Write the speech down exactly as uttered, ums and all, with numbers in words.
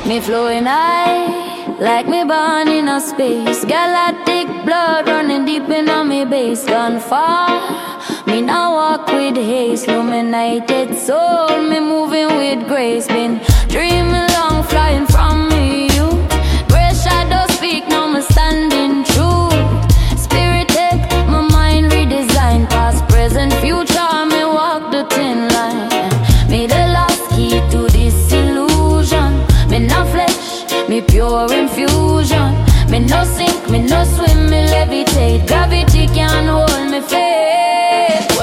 Me flowing high, like me born in a space. Galactic blood running deep in on me base. Gone far, me now walk with haste. Illuminated soul, me moving with grace. Been dreaming long, flying from me youth. Gray shadows speak, now me standing true. Spirit take my mind redesigned. Past, present, future, me walk the thin line. Me the last key to this illusion. Me no flesh, me pure infusion. Me no sink, me no swim, me levitate. Gravity can't hold me faith.